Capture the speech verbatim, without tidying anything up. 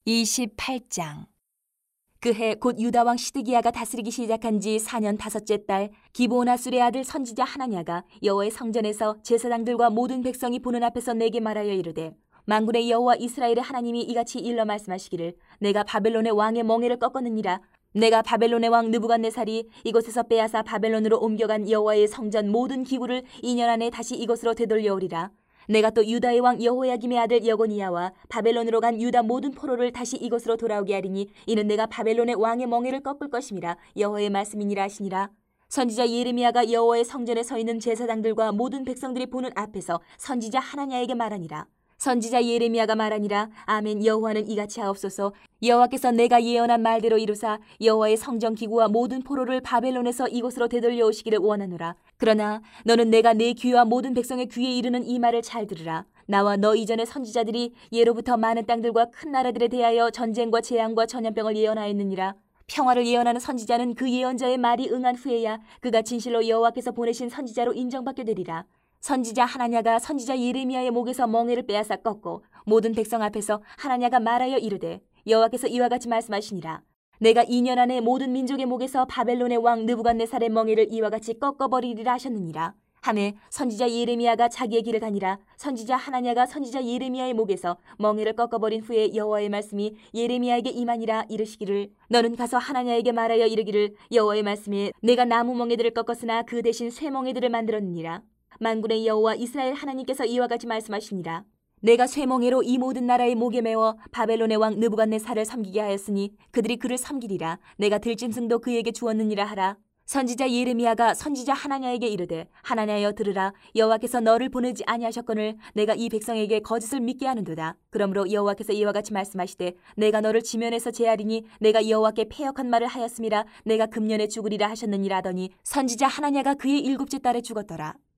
이십팔 장. 그해 곧 유다 왕 시드기야가 다스리기 시작한 지 사 년 다섯째 달 기브온 하술의 아들 선지자 하나냐가 여호와의 성전에서 제사장들과 모든 백성이 보는 앞에서 내게 말하여 이르되, 만군의 여호와 이스라엘의 하나님이 이같이 일러 말씀하시기를, 내가 바벨론의 왕의 멍에를 꺾었느니라. 내가 바벨론의 왕 느부갓네살이 이곳에서 빼앗아 바벨론으로 옮겨간 여호와의 성전 모든 기구를 이 년 안에 다시 이곳으로 되돌려오리라. 내가 또 유다의 왕 여호야김의 아들 여고니야와 바벨론으로 간 유다 모든 포로를 다시 이곳으로 돌아오게 하리니 이는 내가 바벨론의 왕의 멍에를 꺾을 것임이라. 여호와의 말씀이니라 하시니라. 선지자 예레미야가 여호와의 성전에 서 있는 제사장들과 모든 백성들이 보는 앞에서 선지자 하나냐에게 말하니라. 선지자 예레미야가 말하니라. 아멘. 여호와는 이같이 하옵소서. 여호와께서 내가 예언한 말대로 이루사 여호와의 성전 기구와 모든 포로를 바벨론에서 이곳으로 되돌려 오시기를 원하노라. 그러나 너는 내가 내 귀와 모든 백성의 귀에 이르는 이 말을 잘 들으라. 나와 너 이전의 선지자들이 예로부터 많은 땅들과 큰 나라들에 대하여 전쟁과 재앙과 전염병을 예언하였느니라. 평화를 예언하는 선지자는 그 예언자의 말이 응한 후에야 그가 진실로 여호와께서 보내신 선지자로 인정받게 되리라. 선지자 하나냐가 선지자 예레미야의 목에서 멍에를 빼앗아 꺾고 모든 백성 앞에서 하나냐가 말하여 이르되, 여호와께서 이와 같이 말씀하시니라. 내가 이 년 안에 모든 민족의 목에서 바벨론의 왕 느부갓네살의 멍에를 이와 같이 꺾어버리리라 하셨느니라. 하매 선지자 예레미야가 자기의 길을 가니라. 선지자 하나냐가 선지자 예레미야의 목에서 멍에를 꺾어버린 후에 여호와의 말씀이 예레미야에게 임하니라. 이르시기를, 너는 가서 하나냐에게 말하여 이르기를, 여호와의 말씀에 내가 나무 멍에들을 꺾었으나 그 대신 쇠 멍에들을 만들었느니라. 만군의 여호와 이스라엘 하나님께서 이와 같이 말씀하시니라. 내가 쇠멍에로 이 모든 나라의 목에 메워 바벨론의 왕 느부갓네살을 섬기게 하였으니 그들이 그를 섬기리라. 내가 들짐승도 그에게 주었느니라 하라. 선지자 예레미야가 선지자 하나냐에게 이르되, 하나냐여 들으라. 여호와께서 너를 보내지 아니하셨거늘 내가 이 백성에게 거짓을 믿게 하는도다. 그러므로 여호와께서 이와 같이 말씀하시되, 내가 너를 지면에서 제하리니 내가 여호와께 패역한 말을 하였음이라. 내가 금년에 죽으리라 하셨느니라 하더니 선지자 하나냐가 그의 일곱째 달에 죽었더라.